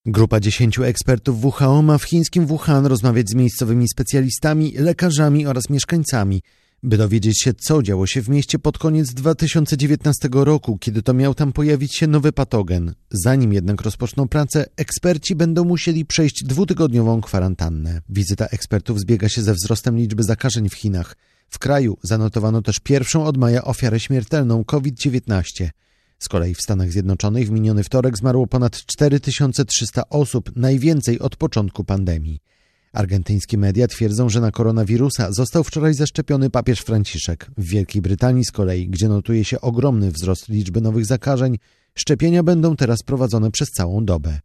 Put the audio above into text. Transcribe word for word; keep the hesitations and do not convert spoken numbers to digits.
Grupa dziesięciu ekspertów W H O ma w chińskim Wuhan rozmawiać z miejscowymi specjalistami, lekarzami oraz mieszkańcami, by dowiedzieć się, co działo się w mieście pod koniec dwa tysiące dziewiętnastego roku, kiedy to miał tam pojawić się nowy patogen. Zanim jednak rozpoczną pracę, eksperci będą musieli przejść dwutygodniową kwarantannę. Wizyta ekspertów zbiega się ze wzrostem liczby zakażeń w Chinach. W kraju zanotowano też pierwszą od maja ofiarę śmiertelną COVID dziewiętnaście. Z kolei w Stanach Zjednoczonych w miniony wtorek zmarło ponad cztery tysiące trzysta osób, najwięcej od początku pandemii. Argentyńskie media twierdzą, że na koronawirusa został wczoraj zaszczepiony papież Franciszek. W Wielkiej Brytanii z kolei, gdzie notuje się ogromny wzrost liczby nowych zakażeń, szczepienia będą teraz prowadzone przez całą dobę.